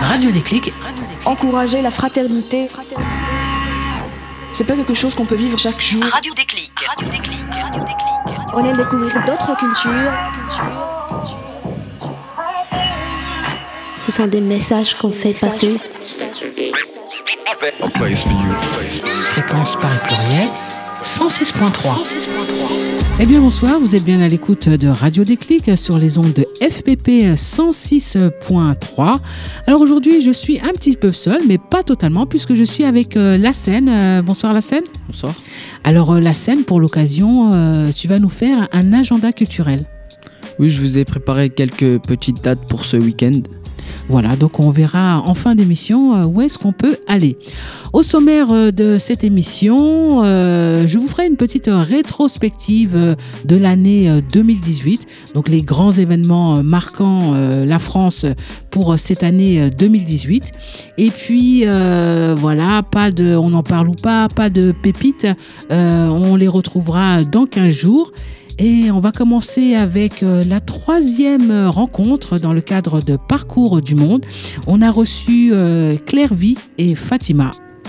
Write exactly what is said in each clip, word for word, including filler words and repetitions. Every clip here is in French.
Radio Déclic. Encourager la fraternité, c'est pas quelque chose qu'on peut vivre chaque jour. Radio Déclic. Radio Déclic. Radio Déclic. On aime découvrir d'autres cultures. Ce sont des messages qu'on fait passer. Fréquence Paris Pluriel, cent six virgule trois. Eh bien bonsoir, vous êtes bien à l'écoute de Radio Déclic sur les ondes de F P P cent six virgule trois. Alors aujourd'hui, je suis un petit peu seule, mais pas totalement, puisque je suis avec euh, Lassène. Euh, bonsoir Lassène. Bonsoir. Alors euh, Lassène, pour l'occasion, euh, tu vas nous faire un agenda culturel. Oui, je vous ai préparé quelques petites dates pour ce week-end. Voilà, donc on verra en fin d'émission où est-ce qu'on peut aller. Au sommaire de cette émission, euh, je vous ferai une petite rétrospective de l'année deux mille dix-huit, donc les grands événements marquant euh, la France pour cette année deux mille dix-huit. Et puis euh, voilà, pas de, on en parle ou pas, pas de pépites, euh, on les retrouvera dans quinze jours. Et on va commencer avec euh, la troisième rencontre dans le cadre de Parcours du Monde. On a reçu euh, Claire Vie et Fatima.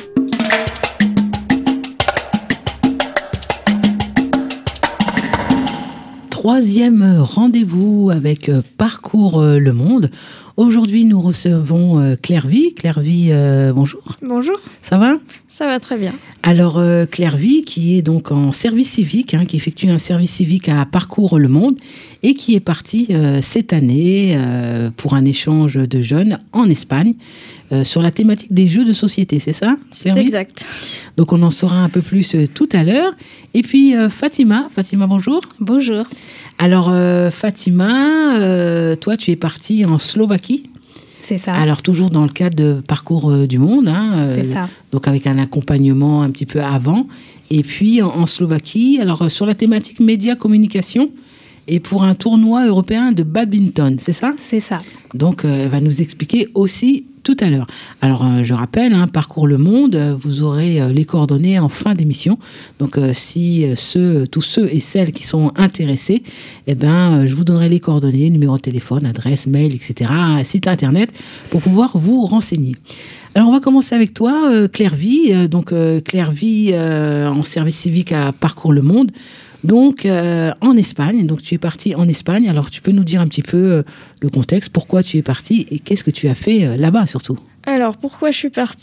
Troisième rendez-vous avec euh, Parcours euh, le Monde. Aujourd'hui, nous recevons euh, Claire Vie. Claire Vie, euh, bonjour. Bonjour. Ça va ? Ça va très bien. Alors, euh, Claire Vie, qui est donc en service civique, hein, qui effectue un service civique à Parcours le Monde et qui est partie euh, cette année euh, pour un échange de jeunes en Espagne euh, sur la thématique des jeux de société, c'est ça, Claire Vie ? Exact. Donc, on en saura un peu plus euh, tout à l'heure. Et puis, euh, Fatima. Fatima, bonjour. Bonjour. Alors, euh, Fatima, euh, toi, tu es partie en Slovaquie. C'est ça. Alors, toujours dans le cadre de Parcours euh, du Monde. Hein, euh, C'est ça. Donc, avec un accompagnement un petit peu avant. Et puis, en, en Slovaquie, alors euh, sur la thématique médias, communication, et pour un tournoi européen de badminton, c'est ça ? C'est ça. Donc, euh, elle va nous expliquer aussi tout à l'heure. Alors, euh, je rappelle, hein, Parcours le Monde, euh, vous aurez euh, les coordonnées en fin d'émission. Donc, euh, si euh, ceux, tous ceux et celles qui sont intéressés, eh ben, euh, je vous donnerai les coordonnées, numéro de téléphone, adresse, mail, et cetera, site internet, pour pouvoir vous renseigner. Alors, on va commencer avec toi, euh, Claire Vie. Euh, donc, euh, Claire Vie euh, en service civique à Parcours le Monde. Donc, euh, en Espagne. Donc, tu es partie en Espagne. Alors, tu peux nous dire un petit peu euh, le contexte, pourquoi tu es partie et qu'est-ce que tu as fait euh, là-bas, surtout ? Alors, pourquoi je suis partie ?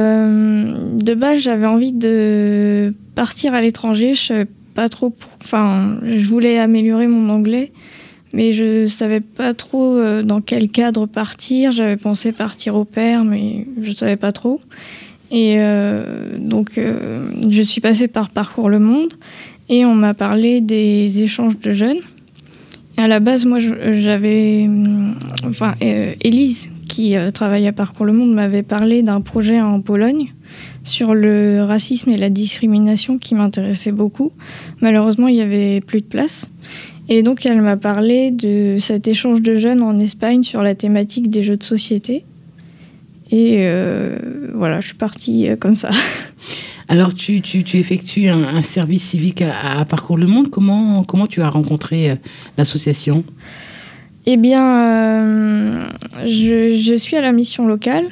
euh, De base, j'avais envie de partir à l'étranger. Je savais pas trop... Pour... Enfin, je voulais améliorer mon anglais, mais je savais pas trop euh, dans quel cadre partir. J'avais pensé partir au pair, mais je savais pas trop. Et euh, donc, euh, je suis passée par Parcours le Monde. Et on m'a parlé des échanges de jeunes. Et à la base, moi, j'avais... Enfin, euh, Élise, qui euh, travaille à Parcours le Monde, m'avait parlé d'un projet en Pologne sur le racisme et la discrimination qui m'intéressait beaucoup. Malheureusement, il n'y avait plus de place. Et donc, elle m'a parlé de cet échange de jeunes en Espagne sur la thématique des jeux de société. Et euh, voilà, je suis partie euh, comme ça. Alors, tu, tu, tu effectues un, un service civique à, à Parcours le Monde. Comment, comment tu as rencontré euh, l'association ? Eh bien, euh, je, je suis à la mission locale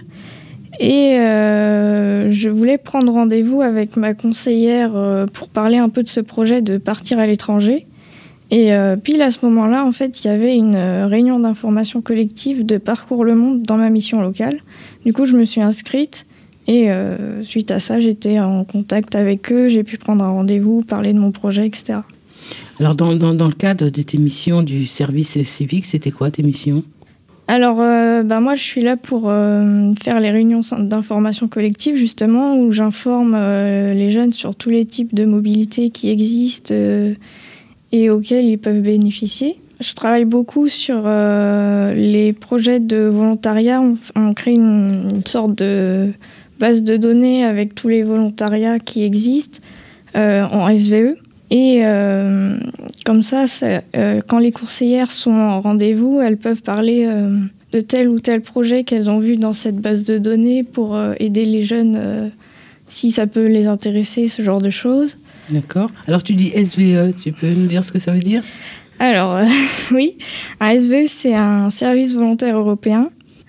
et euh, je voulais prendre rendez-vous avec ma conseillère euh, pour parler un peu de ce projet de partir à l'étranger. Et euh, pile à ce moment-là, en fait, il y avait une euh, réunion d'information collective de Parcours le Monde dans ma mission locale. Du coup, je me suis inscrite. Et euh, suite à ça, j'étais en contact avec eux, j'ai pu prendre un rendez-vous, parler de mon projet, et cetera. Alors, dans, dans, dans le cadre de tes missions du service civique, c'était quoi tes missions ? Alors, euh, bah, moi, je suis là pour euh, faire les réunions d'information collective, justement, où j'informe euh, les jeunes sur tous les types de mobilité qui existent euh, et auxquels ils peuvent bénéficier. Je travaille beaucoup sur euh, les projets de volontariat. On, on crée une, une sorte de base de données avec tous les volontariats qui existent euh, en S V E. Et euh, comme ça, ça euh, quand les conseillères sont en rendez-vous, elles peuvent parler euh, de tel ou tel projet qu'elles ont vu dans cette base de données pour euh, aider les jeunes euh, si ça peut les intéresser, ce genre de choses. D'accord. Alors tu dis S V E, tu peux nous dire ce que ça veut dire ? Alors, euh, oui, un S V E, c'est un service volontaire européen.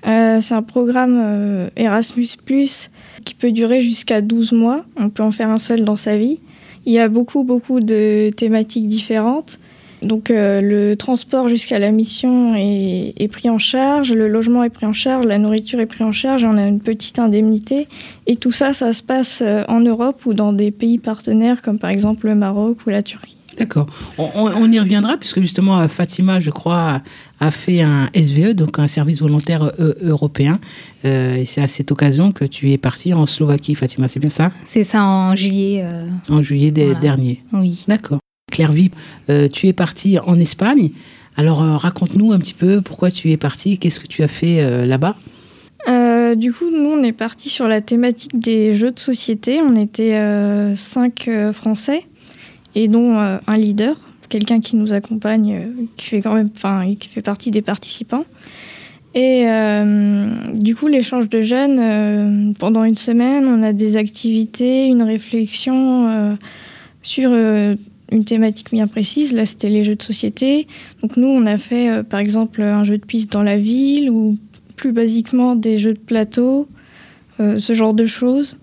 Euh, c'est un programme euh, Erasmus plus, qui peut durer jusqu'à douze mois. On peut en faire un seul dans sa vie. Il y a beaucoup, beaucoup de thématiques différentes. Donc euh, le transport jusqu'à la mission est, est pris en charge, le logement est pris en charge, la nourriture est prise en charge, on a une petite indemnité. Et tout ça, ça se passe euh, en Europe ou dans des pays partenaires comme par exemple le Maroc ou la Turquie. D'accord. On, on, on y reviendra puisque justement Fatima, je crois, a fait un S V E, donc un service volontaire euh, européen. Euh, et c'est à cette occasion que tu es partie en Slovaquie, Fatima, c'est bien ça ? C'est ça, en juillet. Euh... En juillet des, voilà. dernier. Oui. D'accord. Claire Vie, euh, tu es partie en Espagne. Alors euh, raconte-nous un petit peu pourquoi tu es partie, qu'est-ce que tu as fait euh, là-bas ? Euh, du coup, nous, on est partis sur la thématique des jeux de société. On était euh, cinq euh, Français. Et dont euh, un leader, quelqu'un qui nous accompagne, euh, qui fait quand même, enfin, qui fait partie des participants. Et euh, du coup, l'échange de jeunes, euh, pendant une semaine, on a des activités, une réflexion euh, sur euh, une thématique bien précise. Là, c'était les jeux de société. Donc nous, on a fait, euh, par exemple, un jeu de piste dans la ville ou plus basiquement des jeux de plateau, euh, ce genre de choses.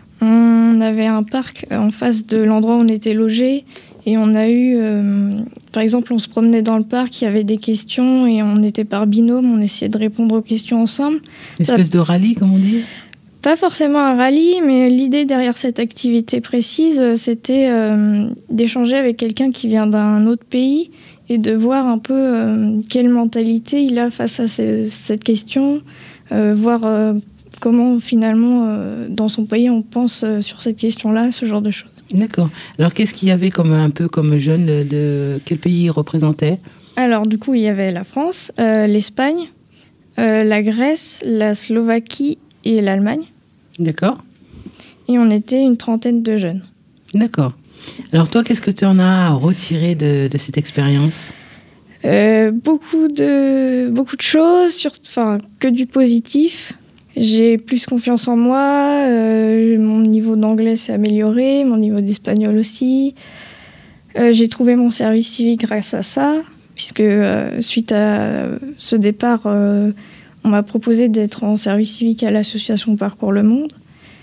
On avait un parc en face de l'endroit où on était logé et on a eu, euh, par exemple, on se promenait dans le parc, il y avait des questions et on était par binôme, on essayait de répondre aux questions ensemble. Une espèce Ça... de rallye, comme on dit ? Pas forcément un rallye, mais l'idée derrière cette activité précise, c'était euh, d'échanger avec quelqu'un qui vient d'un autre pays et de voir un peu euh, quelle mentalité il a face à ce, cette question, euh, voir... Euh, comment finalement, euh, dans son pays, on pense euh, sur cette question-là, ce genre de choses. D'accord. Alors, qu'est-ce qu'il y avait comme, un peu comme jeune de, de quel pays il représentait ? Alors, du coup, il y avait la France, euh, l'Espagne, euh, la Grèce, la Slovaquie et l'Allemagne. D'accord. Et on était une trentaine de jeunes. D'accord. Alors, toi, qu'est-ce que tu en as retiré de, de cette expérience ? euh, beaucoup, de, beaucoup de choses, sur, enfin, que du positif. J'ai plus confiance en moi, euh, mon niveau d'anglais s'est amélioré, mon niveau d'espagnol aussi. Euh, j'ai trouvé mon service civique grâce à ça, puisque euh, suite à ce départ, euh, on m'a proposé d'être en service civique à l'association Parcours le Monde.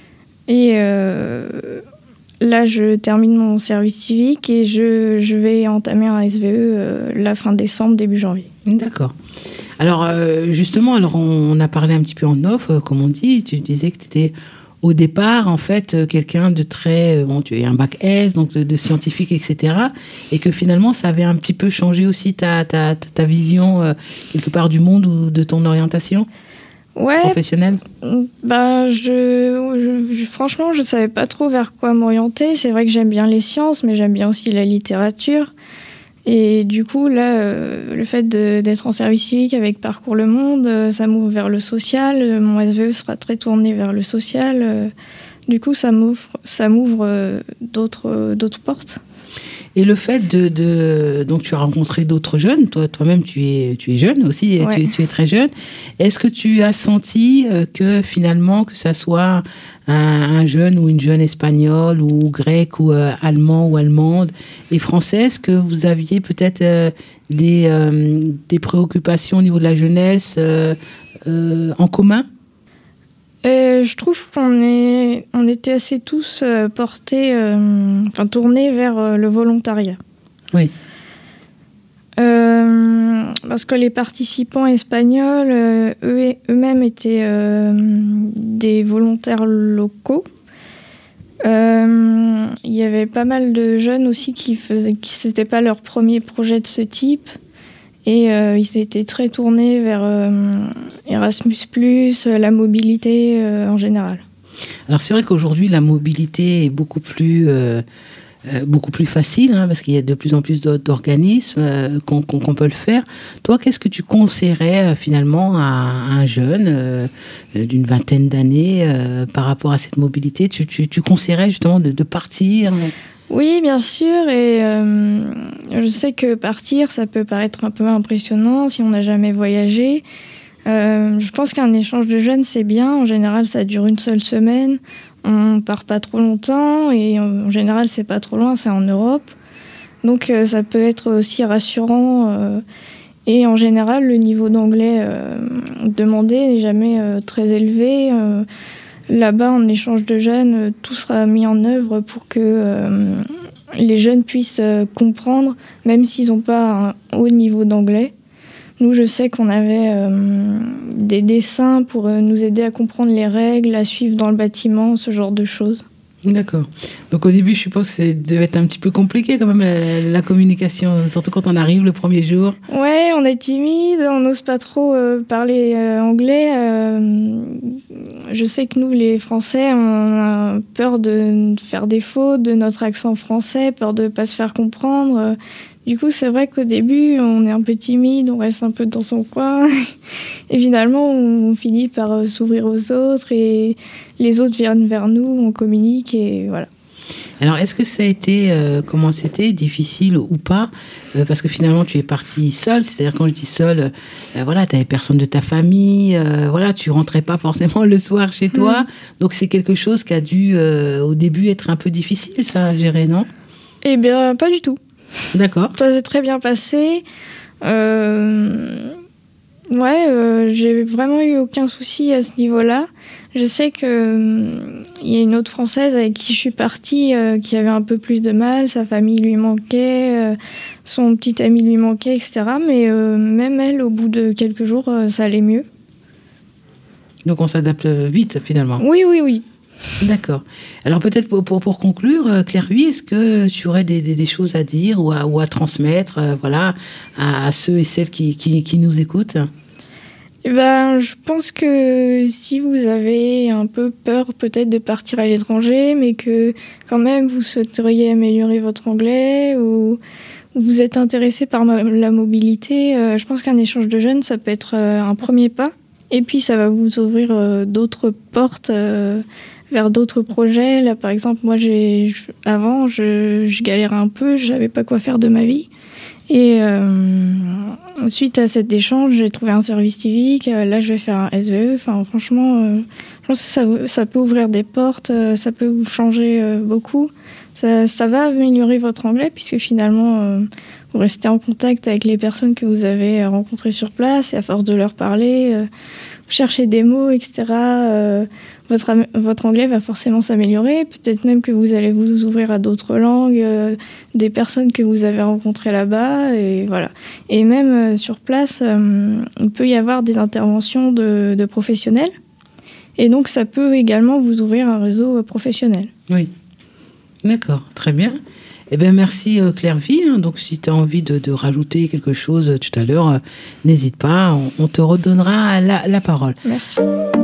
Et euh, là, je termine mon service civique et je, je vais entamer un S V E euh, la fin décembre, début janvier. D'accord. Alors, euh, justement, alors on a parlé un petit peu en off, euh, comme on dit. Tu disais que tu étais au départ, en fait, euh, quelqu'un de très... Euh, bon, tu as un bac S, donc de, de scientifique, et cetera. Et que finalement, ça avait un petit peu changé aussi ta, ta, ta, ta vision, euh, quelque part, du monde ou de ton orientation ouais, professionnelle. Bah, je, je, je, franchement, je ne savais pas trop vers quoi m'orienter. C'est vrai que j'aime bien les sciences, mais j'aime bien aussi la littérature. Et du coup, là, euh, le fait de, d'être en service civique avec Parcours le Monde, euh, ça m'ouvre vers le social. Mon S V E sera très tourné vers le social. Euh, du coup, ça m'ouvre, ça m'ouvre euh, d'autres, euh, d'autres portes. Et le fait de, de... Donc, tu as rencontré d'autres jeunes. Toi, toi-même, tu es, tu es jeune aussi. Ouais. Tu, tu es très jeune. Est-ce que tu as senti que finalement, que ça soit un, un jeune ou une jeune espagnole ou grec ou euh, allemand ou allemande et française, que vous aviez peut-être euh, des, euh, des préoccupations au niveau de la jeunesse euh, euh, en commun ? Euh, je trouve qu'on est, on était assez tous euh, portés, euh, enfin tournés vers euh, le volontariat. Oui. Euh, parce que les participants espagnols, euh, eux, eux-mêmes étaient euh, des volontaires locaux. Euh, il y avait pas mal de jeunes aussi qui faisaient, qui c'était pas leur premier projet de ce type. Et euh, ils étaient très tournés vers euh, Erasmus plus, la mobilité euh, en général. Alors c'est vrai qu'aujourd'hui, la mobilité est beaucoup plus, euh, euh, beaucoup plus facile, hein, parce qu'il y a de plus en plus d'organismes euh, qu'on, qu'on, qu'on peut le faire. Toi, qu'est-ce que tu conseillerais euh, finalement à, à un jeune euh, d'une vingtaine d'années euh, par rapport à cette mobilité ? Tu, tu, tu conseillerais justement de, de partir ? Oui, bien sûr, et euh, je sais que partir, ça peut paraître un peu impressionnant si on n'a jamais voyagé. Euh, je pense qu'un échange de jeunes, c'est bien. En général, ça dure une seule semaine. On part pas trop longtemps, et en général, c'est pas trop loin, c'est en Europe. Donc, euh, ça peut être aussi rassurant. Euh, Et en général, le niveau d'anglais euh, demandé n'est jamais euh, très élevé. Euh, là-bas, en échange de jeunes, euh, tout sera mis en œuvre pour que euh, les jeunes puissent euh, comprendre, même s'ils n'ont pas un haut niveau d'anglais. Nous, je sais qu'on avait euh, des dessins pour euh, nous aider à comprendre les règles, à suivre dans le bâtiment, ce genre de choses. D'accord. Donc au début, je suppose que ça devait être un petit peu compliqué quand même, la, la communication, surtout quand on arrive le premier jour. Ouais, on est timide, on n'ose pas trop euh, parler euh, anglais. Euh, je sais que nous, les Français, on a peur de faire des fautes, de notre accent français, peur de ne pas se faire comprendre. Du coup, c'est vrai qu'au début, on est un peu timide, on reste un peu dans son coin. Et finalement, on finit par euh, s'ouvrir aux autres et les autres viennent vers nous, on communique et voilà. Alors, est-ce que ça a été, euh, comment c'était, difficile ou pas euh, parce que finalement, tu es partie seule, c'est-à-dire quand je dis seule, euh, voilà, tu n'avais personne de ta famille, euh, voilà, tu rentrais pas forcément le soir chez toi. Mmh. Donc, c'est quelque chose qui a dû, euh, au début, être un peu difficile, ça, à gérer, non ? Eh bien, pas du tout. D'accord. Ça s'est très bien passé. Euh... Ouais, euh, j'ai vraiment eu aucun souci à ce niveau-là. Je sais qu'il euh, y a une autre Française avec qui je suis partie euh, qui avait un peu plus de mal. Sa famille lui manquait, euh, son petit ami lui manquait, et cetera. Mais euh, même elle, au bout de quelques jours, euh, ça allait mieux. Donc on s'adapte vite, finalement. Oui, oui, oui. D'accord. Alors peut-être pour, pour, pour conclure, Claire Huy, est-ce que tu aurais des, des, des choses à dire ou à, ou à transmettre euh, voilà, à, à ceux et celles qui, qui, qui nous écoutent ? Eh ben, je pense que si vous avez un peu peur peut-être de partir à l'étranger, mais que quand même vous souhaiteriez améliorer votre anglais ou vous êtes intéressé par la mobilité, euh, je pense qu'un échange de jeunes, ça peut être euh, un premier pas. Et puis ça va vous ouvrir euh, d'autres portes euh, vers d'autres projets. Là, par exemple, moi, j'ai, avant, je, je galérais un peu, je savais pas quoi faire de ma vie. Et euh, suite à cet échange, j'ai trouvé un service civique. Là, je vais faire un S V E. Enfin, franchement, euh, je pense que ça, ça peut ouvrir des portes, ça peut vous changer euh, beaucoup. Ça, ça va améliorer votre anglais puisque finalement, euh, vous restez en contact avec les personnes que vous avez rencontrées sur place et à force de leur parler, euh, vous cherchez des mots, et cetera, euh, votre, votre anglais va forcément s'améliorer. Peut-être même que vous allez vous ouvrir à d'autres langues, euh, des personnes que vous avez rencontrées là-bas. Et, voilà. Et même euh, sur place, euh, il peut y avoir des interventions de, de professionnels. Et donc, ça peut également vous ouvrir un réseau professionnel. Oui. D'accord, très bien. Eh bien, merci Claire Huy. Donc, si tu as envie de, de rajouter quelque chose tout à l'heure, euh, n'hésite pas, on, on te redonnera la, la parole. Merci.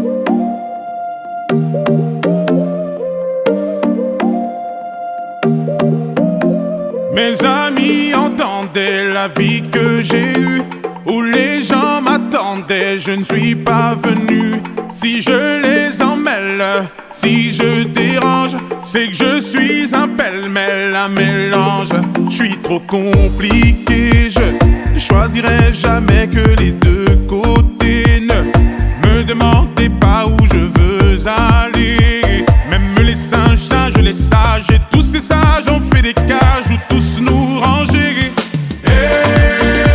Mes amis entendaient la vie que j'ai eue, où les gens m'attendaient, je ne suis pas venu. Si je les emmêle, si je dérange, c'est que je suis un pêle-mêle, un mélange. Je suis trop compliqué, je choisirai jamais que les deux côtés. Ne me demandez pas où je veux aller. Même les singes, sages, les sages, et tous ces sages ont fait des cages où tous nous ranger. Hey.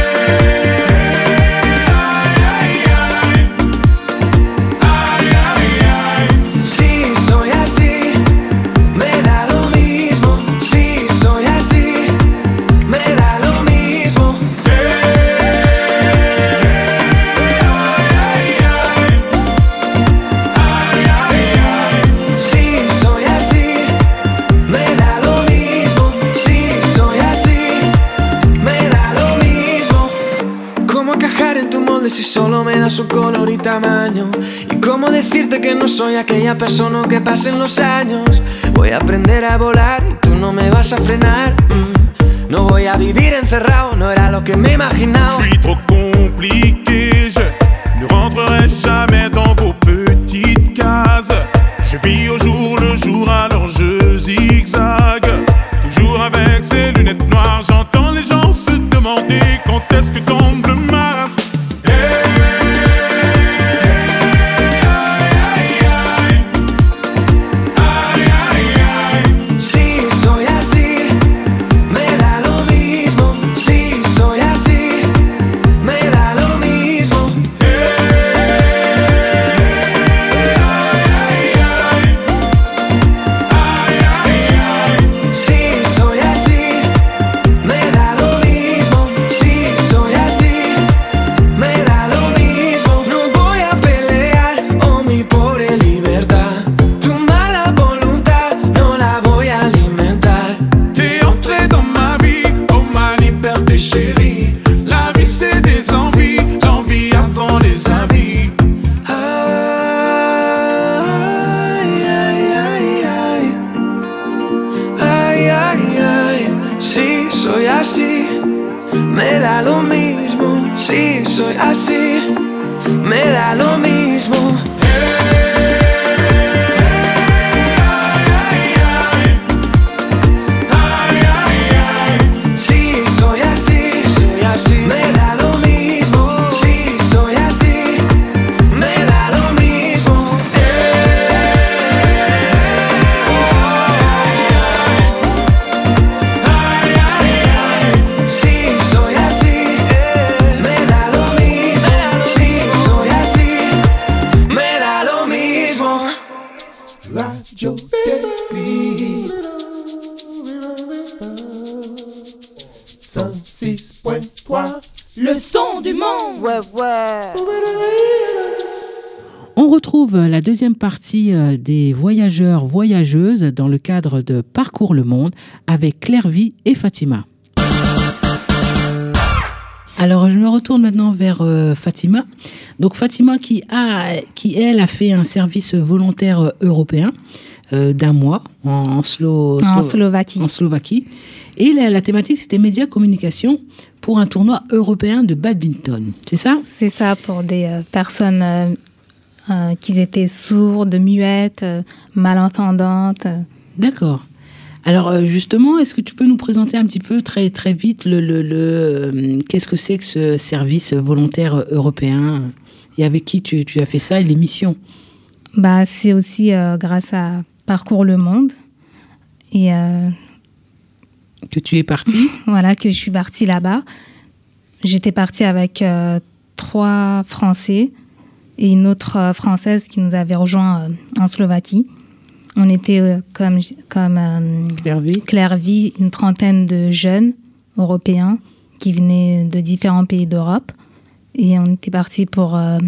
Si solo me das un color y tamaño. Y cómo decirte que no soy aquella persona que pasen los años. Voy a aprender a volar y tú no me vas a frenar. mm. No voy a vivir encerrado, no era lo que me imaginaba. Je suis trop compliqué, je ne rentrerai jamais dans vos petites cases. Je vis au jour le jour, alors je zigzague. Toujours avec ces lunettes noires, j'entends les gens se demander quand est-ce que tombe le masque. Me retrouve la deuxième partie des voyageurs voyageuses dans le cadre de Parcours le Monde avec Claire Vie et Fatima. Alors, je me retourne maintenant vers euh, Fatima. Donc, Fatima qui, a, qui, elle, a fait un service volontaire européen euh, d'un mois en, en, Slo- en Slo- Slovaquie. En Slovaquie. Et la, la thématique, c'était médias communication pour un tournoi européen de badminton. C'est ça ? C'est ça, pour des euh, personnes euh, euh, qui étaient sourdes, muettes, euh, malentendantes. Euh. D'accord. Alors justement, est-ce que tu peux nous présenter un petit peu très très vite le, le, le euh, qu'est-ce que c'est que ce service volontaire européen et avec qui tu, tu as fait ça et les missions? Bah, c'est aussi euh, grâce à Parcours le Monde et euh, que tu es partie. Voilà, que je suis partie là-bas. J'étais partie avec euh, trois Français et une autre euh, Française qui nous avait rejoint euh, en Slovaquie. On était euh, comme, comme euh, Claire Vie. Claire Vie, une trentaine de jeunes européens qui venaient de différents pays d'Europe. Et on était partis pour euh,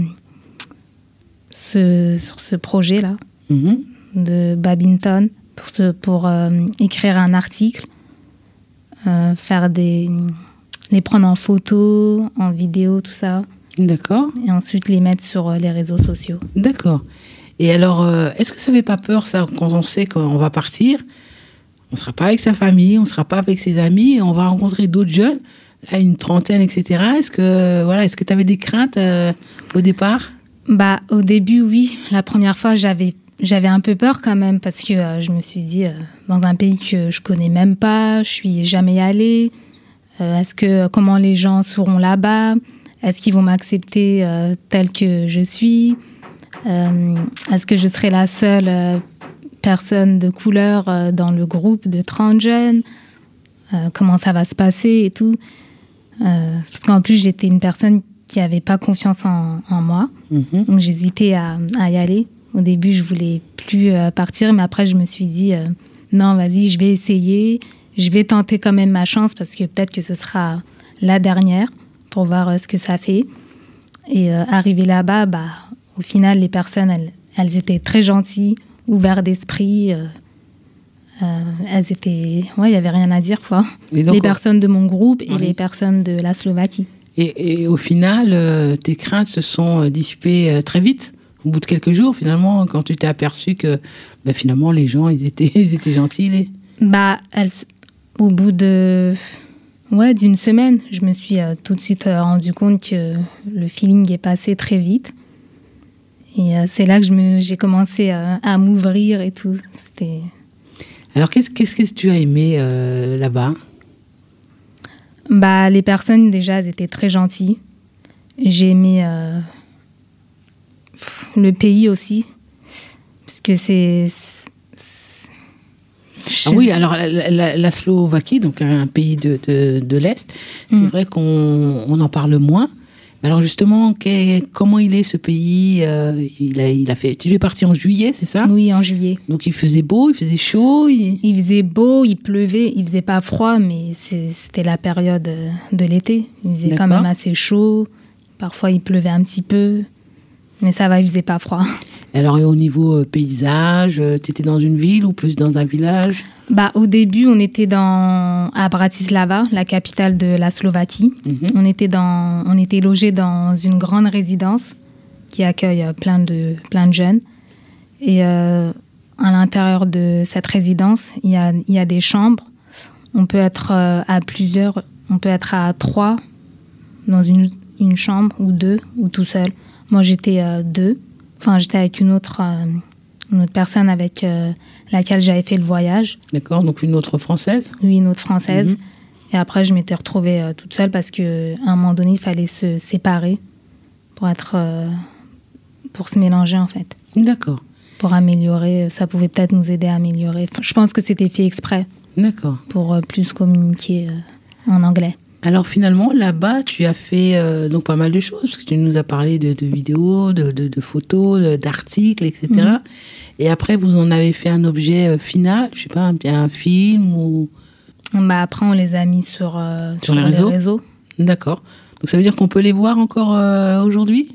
ce, sur ce projet-là Mm-hmm. de badminton, pour, ce, pour euh, écrire un article, euh, faire des, les prendre en photo, en vidéo, tout ça. D'accord. Et ensuite les mettre sur les réseaux sociaux. D'accord. Et alors, euh, est-ce que ça ne fait pas peur, ça, quand on sait qu'on va partir, on ne sera pas avec sa famille, on ne sera pas avec ses amis, on va rencontrer d'autres jeunes, là, une trentaine, et cetera. Est-ce que voilà, est-ce que tu avais des craintes euh, au départ ? Bah, au début, oui. La première fois, j'avais, j'avais un peu peur quand même, parce que euh, je me suis dit, euh, dans un pays que je ne connais même pas, je ne suis jamais allée, euh, est-ce que, comment les gens seront là-bas ? Est-ce qu'ils vont m'accepter euh, telle que je suis ? Euh, est-ce que je serai la seule euh, personne de couleur euh, dans le groupe de trente jeunes ? euh, Comment ça va se passer et tout ? euh, Parce qu'en plus, j'étais une personne qui n'avait pas confiance en, en moi. Mm-hmm. Donc, j'hésitais à, à y aller. Au début, je ne voulais plus euh, partir, mais après, je me suis dit, euh, non, vas-y, je vais essayer. Je vais tenter quand même ma chance parce que peut-être que ce sera la dernière pour voir euh, ce que ça fait. Et euh, arrivé là-bas, bah, au final, les personnes, elles, elles étaient très gentilles, ouvertes d'esprit. Euh, euh, elles étaient... Ouais, il n'y avait rien à dire, quoi. Et donc, les personnes de mon groupe et oui. les personnes de la Slovaquie. Et, et au final, euh, tes craintes se sont euh, dissipées euh, très vite. Au bout de quelques jours, finalement, quand tu t'es aperçu que bah, finalement, les gens, ils étaient, ils étaient gentils. Les... Bah, elles, au bout de... Ouais, d'une semaine, je me suis euh, tout de suite euh, rendu compte que le feeling est passé très vite. Et euh, c'est là que je me, j'ai commencé euh, à m'ouvrir et tout. C'était... Alors, qu'est-ce, qu'est-ce que tu as aimé euh, là-bas ? Bah, les personnes, déjà, elles étaient très gentilles. J'ai aimé euh, le pays aussi. Parce que c'est... c'est... Ah oui, alors la, la, la Slovaquie, donc un pays de, de, de l'Est, c'est Mm. vrai qu'on on en parle moins. Mais alors justement, qu'est- comment il est ce pays euh, il, a, il a fait. Tu es parti en juillet, c'est ça ? Oui, en juillet. Donc il faisait beau, il faisait chaud. Il... Il faisait beau, il pleuvait, il faisait pas froid, mais c'est, c'était la période euh, de l'été. Il faisait D'accord. quand même assez chaud. Parfois, il pleuvait un petit peu. Mais ça va, il faisait pas froid. Alors et au niveau euh, paysage, tu étais dans une ville ou plus dans un village ? Bah, au début, on était dans, à Bratislava, la capitale de la Slovaquie. Mm-hmm. On était, dans, on était logés dans une grande résidence qui accueille euh, plein de, plein de jeunes. Et euh, à l'intérieur de cette résidence, il y a, il y a des chambres. On peut être euh, à plusieurs, on peut être à trois dans une, une chambre ou deux ou tout seul. Moi, j'étais euh, deux. Enfin, j'étais avec une autre, euh, une autre personne avec euh, laquelle j'avais fait le voyage. D'accord, donc une autre française ? Oui, une autre française. Mm-hmm. Et après, je m'étais retrouvée euh, toute seule parce qu'à un moment donné, il fallait se séparer pour, être, euh, pour se mélanger, en fait. D'accord, Pour améliorer. Ça pouvait peut-être nous aider à améliorer. Enfin, je pense que c'était fait exprès d'accord. pour euh, plus communiquer euh, en anglais. Alors finalement, là-bas, tu as fait euh, donc pas mal de choses, parce que tu nous as parlé de, de vidéos, de, de, de photos, de, d'articles, et cetera. Mhm. Et après, vous en avez fait un objet euh, final, je sais pas, un, un film ou... Bah, après, on les a mis sur, euh, Sur les réseaux ? D'accord. Donc ça veut dire qu'on peut les voir encore euh, aujourd'hui ?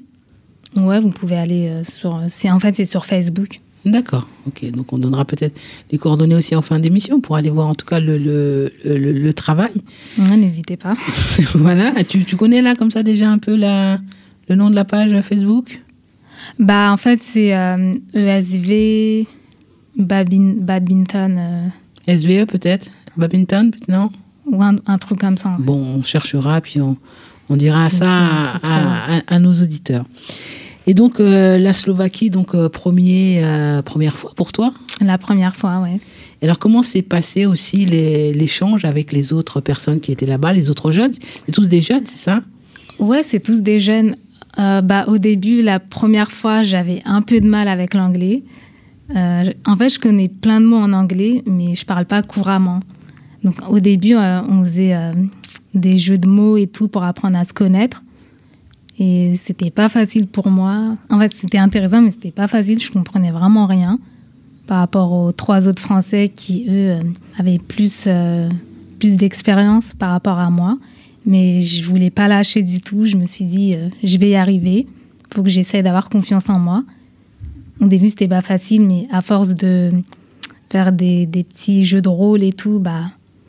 Ouais, vous pouvez aller euh, sur... C'est, en fait, c'est sur Facebook. D'accord, ok. Donc on donnera peut-être les coordonnées aussi en fin d'émission pour aller voir en tout cas le, le, le, le travail. Ouais, n'hésitez pas. Voilà. Tu, tu connais là comme ça déjà un peu la, le nom de la page Facebook? Bah en fait c'est euh, E S V Babin, Badminton. Euh... S V E peut-être? Badminton, non? Ou un, un truc comme ça. Bon, on cherchera puis on, on dira ça à, à, à, à nos auditeurs. Et donc, euh, la Slovaquie, donc euh, premier, euh, première fois pour toi? La première fois, ouais. Et alors, comment s'est passé aussi les, l'échange avec les autres personnes qui étaient là-bas, les autres jeunes? C'est tous des jeunes, c'est ça? Ouais, c'est tous des jeunes. Euh, bah, au début, la première fois, j'avais un peu de mal avec l'anglais. Euh, en fait, je connais plein de mots en anglais, mais je parle pas couramment. Donc, au début, euh, on faisait euh, des jeux de mots et tout pour apprendre à se connaître. Et c'était pas facile pour moi. En fait, c'était intéressant, mais c'était pas facile. Je comprenais vraiment rien par rapport aux trois autres Français qui, eux, avaient plus, euh, plus d'expérience par rapport à moi. Mais je voulais pas lâcher du tout. Je me suis dit, euh, je vais y arriver. Il faut que j'essaie d'avoir confiance en moi. Au début, c'était pas facile, mais à force de faire des, des petits jeux de rôle et tout, bah,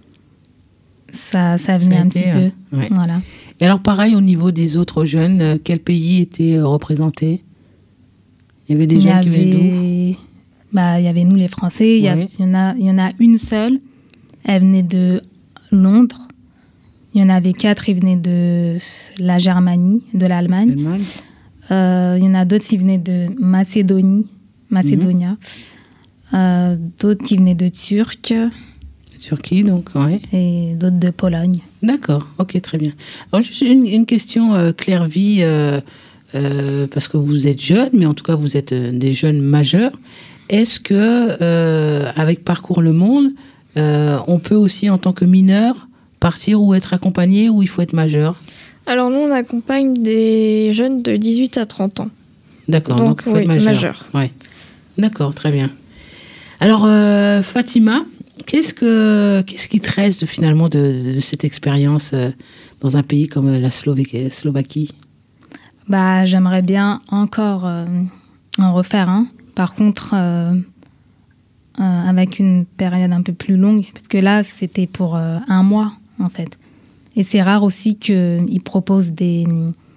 ça, ça venait ça un été, petit euh, peu. Ouais. Voilà. Et alors, pareil, au niveau des autres jeunes, euh, quel pays était euh, représenté? Il y avait des il jeunes avait... qui venaient d'où? Bah, il y avait nous, les Français. Il y, oui. y, en a, il y en a une seule. Elle venait de Londres. Il y en avait quatre, ils venaient de la Germanie, de l'Allemagne. L'Allemagne. Euh, il y en a d'autres qui venaient de Macédonie, Macédonia. Mm-hmm. Euh, d'autres qui venaient de Turc. Turquie, donc, oui. Et d'autres de Pologne. D'accord, ok, très bien. Alors, juste une, une question, euh, Claire Vie, euh, euh, parce que vous êtes jeune, mais en tout cas, vous êtes euh, des jeunes majeurs. Est-ce que, euh, avec Parcours le Monde, euh, on peut aussi, en tant que mineur, partir ou être accompagné, ou il faut être majeur? Alors, nous, on accompagne des jeunes de dix-huit à trente ans. D'accord, donc, donc il faut oui, être majeur. majeur. Ouais. D'accord, très bien. Alors, euh, Fatima, Qu'est-ce, que, qu'est-ce qui te reste finalement de, de cette expérience euh, dans un pays comme la Slovaquie, Slovaquie? Bah, j'aimerais bien encore euh, en refaire un. Par contre, euh, euh, avec une période un peu plus longue, parce que là, c'était pour euh, un mois, en fait. Et c'est rare aussi qu'ils proposent des,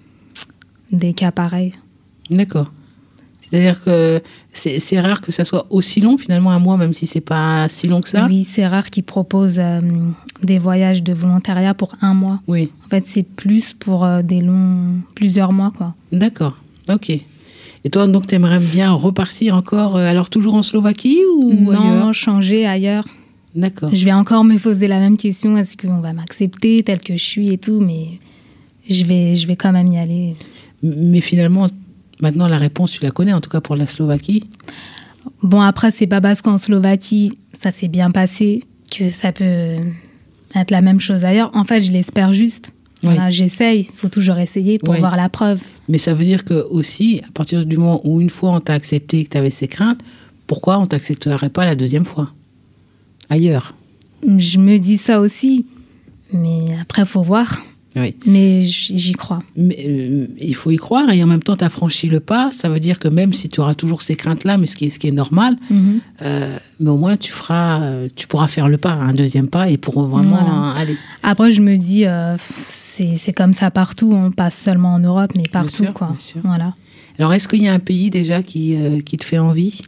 des cas pareils. D'accord. C'est-à-dire que c'est, c'est rare que ça soit aussi long, finalement, un mois, même si c'est pas si long que ça. Oui, c'est rare qu'ils proposent euh, des voyages de volontariat pour un mois. Oui. En fait, c'est plus pour euh, des longs, plusieurs mois, quoi. D'accord, ok. Et toi, donc, tu aimerais bien repartir encore, euh, alors toujours en Slovaquie ou non, ailleurs? Non, changer ailleurs. D'accord. Je vais encore me poser la même question, est-ce qu'on va m'accepter tel que je suis et tout, mais je vais, je vais quand même y aller. Mais finalement... Maintenant, la réponse, tu la connais, en tout cas pour la Slovaquie. Bon, après, c'est pas parce qu'en Slovaquie, ça s'est bien passé que ça peut être la même chose ailleurs. En fait, je l'espère juste. Oui. Voilà, j'essaye. Il faut toujours essayer pour oui. voir la preuve. Mais ça veut dire que aussi, à partir du moment où une fois on t'a accepté et que tu avais ces craintes, pourquoi on ne t'accepterait pas la deuxième fois ailleurs? Je me dis ça aussi. Mais après, il faut voir. Oui. Mais j'y crois. Mais, euh, il faut y croire et en même temps, tu as franchi le pas. Ça veut dire que même si tu auras toujours ces craintes-là, mais ce qui est, ce qui est normal, mm-hmm. euh, mais au moins tu, feras, tu pourras faire le pas, un deuxième pas et pour vraiment voilà. aller. Après, je me dis, euh, c'est, c'est comme ça partout. On passe seulement en Europe, mais partout. Bien sûr, quoi. bien sûr. Voilà. Alors, est-ce qu'il y a un pays déjà qui, euh, qui te fait envie?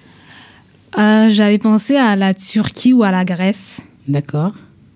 euh, J'avais pensé à la Turquie ou à la Grèce. D'accord.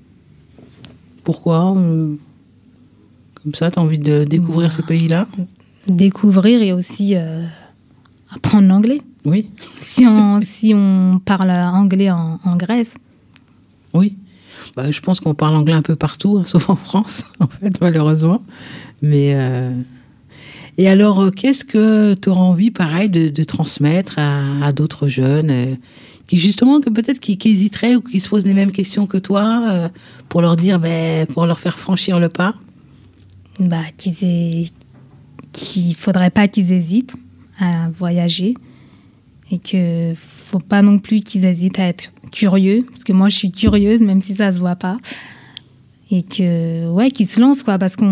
Pourquoi on... Comme ça, tu as envie de découvrir ces pays-là? Découvrir et aussi euh, apprendre l'anglais. Oui. Si on, si on parle anglais en, en Grèce. Oui. Bah, je pense qu'on parle anglais un peu partout, hein, sauf en France, en fait, malheureusement. Mais, euh... Et alors, qu'est-ce que tu auras envie, pareil, de, de transmettre à, à d'autres jeunes euh, qui, justement, que peut-être qui, qui hésiteraient ou qui se posent les mêmes questions que toi, euh, pour leur dire, ben, pour leur faire franchir le pas? Bah, qu'ils aient... qu'il ne faudrait pas qu'ils hésitent à voyager et qu'il ne faut pas non plus qu'ils hésitent à être curieux, parce que moi, je suis curieuse, même si ça ne se voit pas. Et que, ouais, qu'ils se lancent, quoi, parce qu'on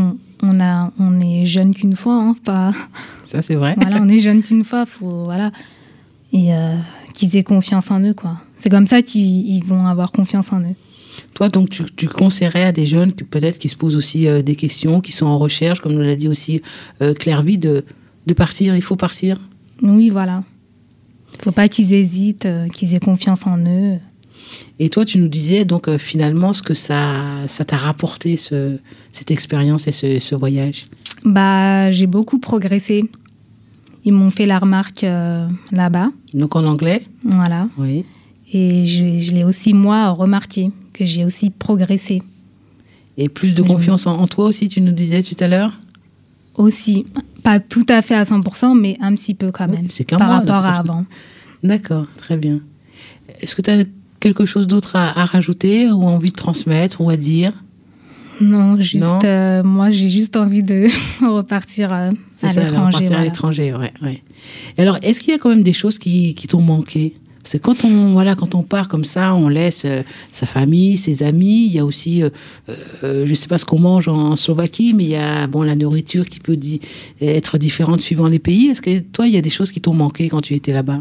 on, a, on est jeune qu'une fois, hein, pas... Ça, c'est vrai. Voilà, on est jeune qu'une fois, faut, voilà. Et euh, qu'ils aient confiance en eux, quoi. C'est comme ça qu'ils ils vont avoir confiance en eux. Toi, donc, tu, tu conseillerais à des jeunes qui, peut-être, qui se posent aussi euh, des questions, qui sont en recherche, comme nous l'a dit aussi euh, Claire Vie, de, de partir, il faut partir? Oui, voilà. Il ne faut pas qu'ils hésitent, euh, qu'ils aient confiance en eux. Et toi, tu nous disais, donc, euh, finalement, ce que ça, ça t'a rapporté, ce, cette expérience et ce, ce voyage? Bah, j'ai beaucoup progressé. Ils m'ont fait la remarque euh, là-bas. Donc, en anglais? Voilà. Oui. Et je, je l'ai aussi, moi, remarqué, que j'ai aussi progressé. Et plus de confiance en, en toi aussi, tu nous disais tout à l'heure? Aussi. Pas tout à fait à cent pour cent, mais un petit peu quand même. Oui, c'est qu'un par mois, rapport à avant. D'accord, très bien. Est-ce que tu as quelque chose d'autre à, à rajouter ou envie de transmettre ou à dire? Non, juste non euh, moi, j'ai juste envie de repartir euh, à ça, l'étranger. Repartir voilà. à l'étranger, ouais, ouais. Et alors, est-ce qu'il y a quand même des choses qui, qui t'ont manqué? Parce que quand on, voilà, quand on part comme ça, on laisse euh, sa famille, ses amis. Il y a aussi, euh, euh, je ne sais pas ce qu'on mange en, en Slovaquie, mais il y a bon, la nourriture qui peut di- être différente suivant les pays. Est-ce que toi, il y a des choses qui t'ont manqué quand tu étais là-bas?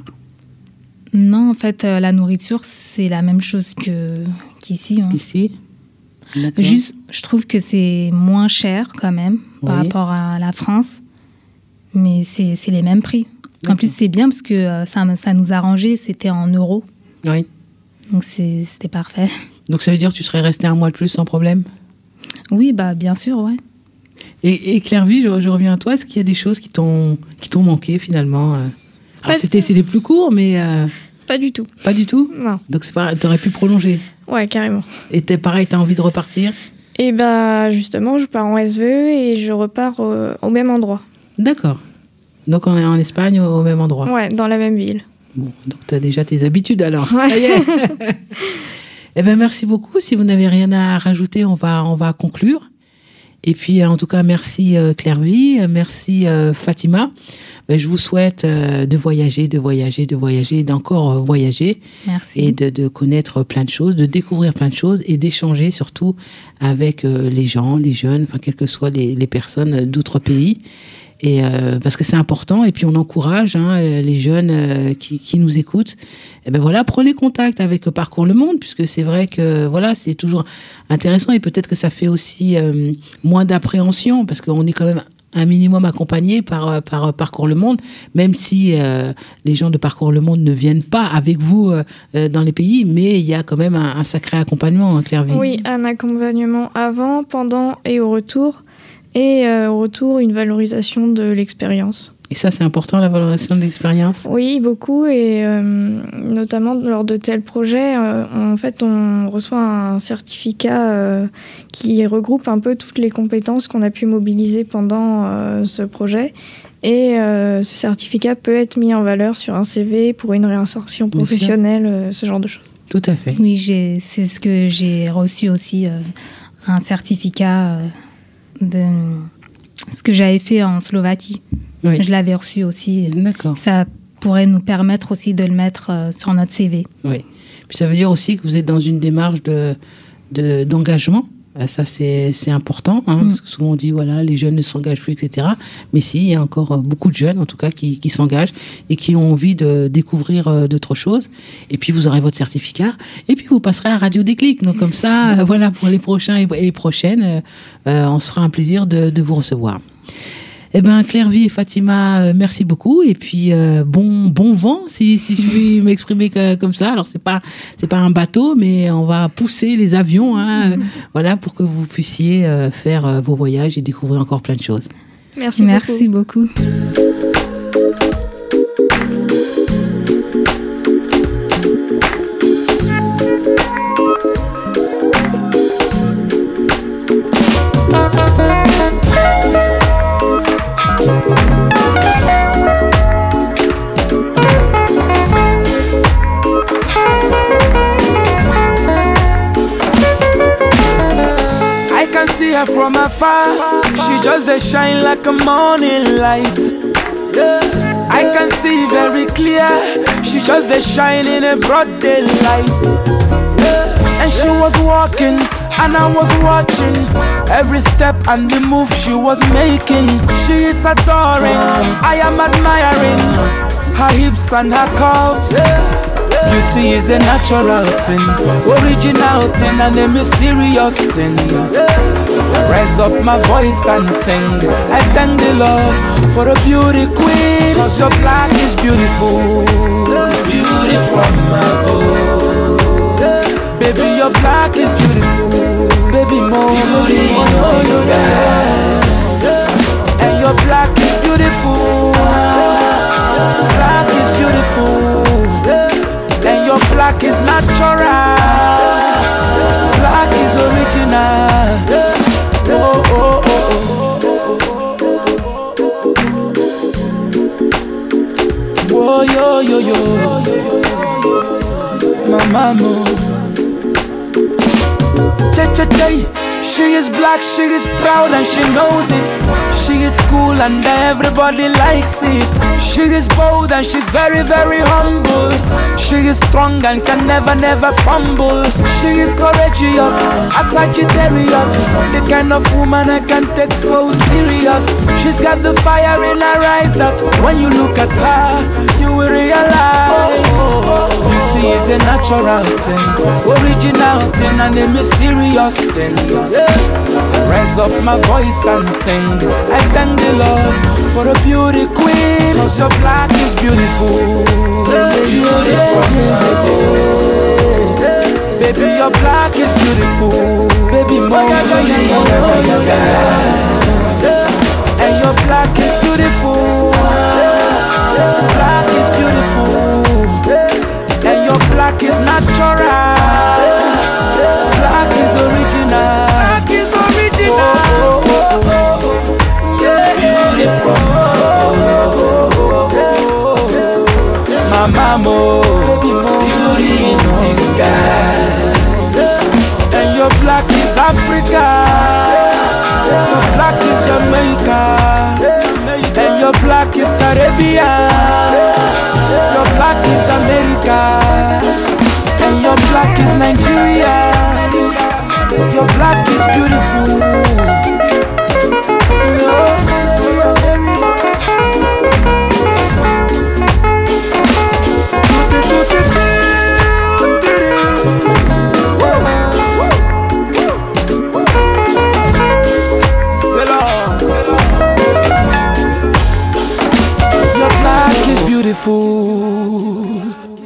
Non, en fait, euh, la nourriture, c'est la même chose que, qu'ici. Hein. Ici? Juste, je trouve que c'est moins cher quand même par oui. rapport à la France, mais c'est, c'est les mêmes prix. D'accord. En plus, c'est bien parce que euh, ça, ça nous arrangeait, c'était en euros. Oui. Donc, c'est, c'était parfait. Donc, ça veut dire que tu serais resté un mois de plus sans problème? Oui, bah, bien sûr, ouais. Et, et Claire Vie, je, je reviens à toi. Est-ce qu'il y a des choses qui t'ont, qui t'ont manqué finalement? Alors, c'était, c'est les plus courts, mais... Euh, pas du tout. Pas du tout? Non. Donc, c'est pas, t'aurais pu prolonger? Ouais, carrément. Et t'es pareil, t'as envie de repartir? Et bah, justement, je pars en S V E et je repars euh, au même endroit. D'accord. Donc, on est en Espagne, au, au même endroit? Ouais, dans la même ville. Bon, donc t'as déjà tes habitudes alors. Ouais. Ça y est. Eh bien, merci beaucoup. Si vous n'avez rien à rajouter, on va, on va conclure. Et puis, en tout cas, merci euh, Claire Vie, merci euh, Fatima. Ben, je vous souhaite euh, de voyager, de voyager, de voyager, d'encore euh, voyager. Merci. Et de, de connaître plein de choses, de découvrir plein de choses et d'échanger surtout avec euh, les gens, les jeunes, enfin, quelles que soient les, les personnes d'autres pays. Et euh, parce que c'est important, et puis on encourage hein, les jeunes euh, qui, qui nous écoutent. Et ben voilà, prenez contact avec Parcours le Monde, puisque c'est vrai que voilà, c'est toujours intéressant, et peut-être que ça fait aussi euh, moins d'appréhension, parce qu'on est quand même un minimum accompagné par, par Parcours le Monde, même si euh, les gens de Parcours le Monde ne viennent pas avec vous euh, dans les pays, mais il y a quand même un, un sacré accompagnement, hein, Claire Vie. Oui, un accompagnement avant, pendant et au retour. Et euh, au retour, une valorisation de l'expérience. Et ça, c'est important, la valorisation de l'expérience? Oui, beaucoup. Et euh, notamment lors de tels projets, euh, en fait, on reçoit un certificat euh, qui regroupe un peu toutes les compétences qu'on a pu mobiliser pendant euh, ce projet. Et euh, ce certificat peut être mis en valeur sur un C V pour une réinsertion professionnelle, euh, ce genre de choses. Tout à fait. Oui, j'ai, c'est ce que j'ai reçu aussi, euh, un certificat... Euh, de ce que j'avais fait en Slovaquie. Oui. Je l'avais reçu aussi. D'accord. Ça pourrait nous permettre aussi de le mettre euh, sur notre C V. Oui. Puis ça veut dire aussi que vous êtes dans une démarche de, de, d'engagement. Ça, c'est, c'est important, hein, mm. parce que souvent on dit, voilà, les jeunes ne s'engagent plus, et cetera. Mais si, il y a encore beaucoup de jeunes, en tout cas, qui, qui s'engagent et qui ont envie de découvrir euh, d'autres choses. Et puis, vous aurez votre certificat. Et puis, vous passerez à Radio Déclic. Donc, comme ça, euh, voilà, pour les prochains et, et prochaines, euh, on se fera un plaisir de, de vous recevoir. Eh bien, Claire Vie et Fatima, euh, merci beaucoup. Et puis, euh, bon, bon vent, si, si je puis m'exprimer que, comme ça. Alors, c'est pas, c'est pas un bateau, mais on va pousser les avions, hein, mmh. euh, voilà, pour que vous puissiez euh, faire euh, vos voyages et découvrir encore plein de choses. Merci, merci beaucoup. beaucoup. From afar, she just they shine like a morning light. Yeah, I can see very clear. She just they shine in a broad daylight. Yeah, and she was walking and I was watching every step and the move she was making. She is adoring, I am admiring her hips and her curves. Beauty is a natural thing, original thing and a mysterious thing. Raise up my voice and sing. I thank the Lord for a beauty queen, 'cause your black is beautiful, beauty from above. Baby, your black is beautiful, baby, more beauty in disguise. And your black is beautiful, black is beautiful, and your black is natural, black is original. Oh, oh, oh, oh. Oh, yo, yo, yo, my mama. She is black, she is proud and she knows it. She is cool and everybody likes it. She is bold and she's very, very humble. She is strong and can never, never fumble. She is courageous, a Sagittarius, the kind of woman I can take so serious. She's got the fire in her eyes that when you look at her, you will realize beauty is a natural thing, original thing and a mysterious thing. Raise up my voice and sing. I thank the Lord for a beauty queen, 'cause your black is beautiful, baby, your black is beautiful, baby, more than you and your black is beautiful, black is beautiful, and your black is natural, black is original, black is original, oh, oh, oh, oh. Yeah, beautiful, my mama, beauty in disguise, and your black is Africa, your black is Jamaica, and your black is Caribbean, your black is America, and your black is Nigeria, your black is beautiful. No. Beautiful.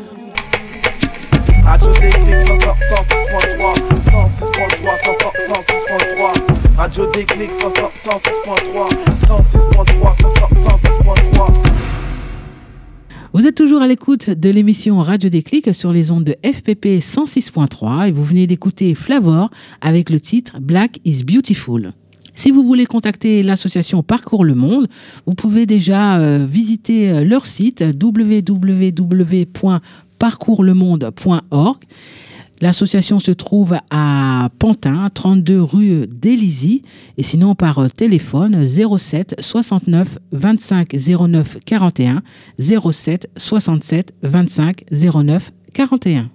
Radio Déclic cent six point trois, cent six point trois, cent six point trois. Radio Déclic cent six point trois, cent six point trois, cent six point trois. Vous êtes toujours à l'écoute de l'émission Radio Déclic sur les ondes de F P P cent six point trois et vous venez d'écouter Flavor avec le titre Black is Beautiful. Si vous voulez contacter l'association Parcours le Monde, vous pouvez déjà euh, visiter leur site w w w point parcours le monde point org. L'association se trouve à Pantin, trente-deux rue d'Élisy, et sinon par téléphone zéro sept soixante-neuf vingt-cinq zéro neuf quarante et un, zéro sept soixante-sept vingt-cinq zéro neuf quarante et un.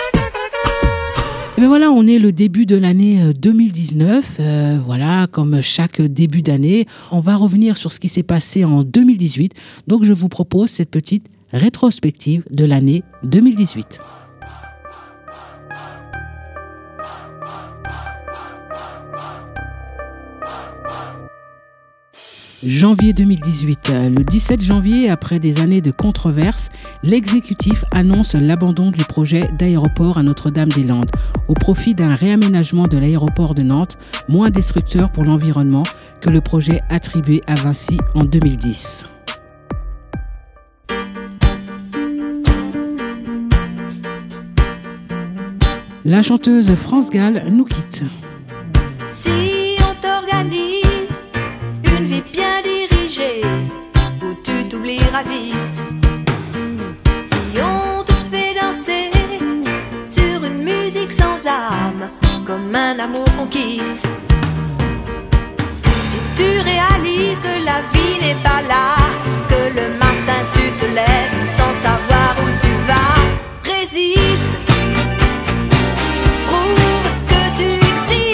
Et bien voilà, on est le début de l'année deux mille dix-neuf. Euh, voilà, comme chaque début d'année, on va revenir sur ce qui s'est passé en deux mille dix-huit. Donc je vous propose cette petite rétrospective de l'année deux mille dix-huit. Janvier deux mille dix-huit. Le dix-sept janvier, après des années de controverses, l'exécutif annonce l'abandon du projet d'aéroport à Notre-Dame-des-Landes au profit d'un réaménagement de l'aéroport de Nantes moins destructeur pour l'environnement que le projet attribué à Vinci en deux mille dix. La chanteuse France Gall nous quitte. Si on t'organise une vie bien dirigée, où tu t'oublieras vite. Si on te fait danser sur une musique sans âme, comme un amour qu'on quitte. Si tu réalises que la vie n'est pas là, que le matin tu te lèves sans savoir où tu vas, résiste, prouve que tu existes.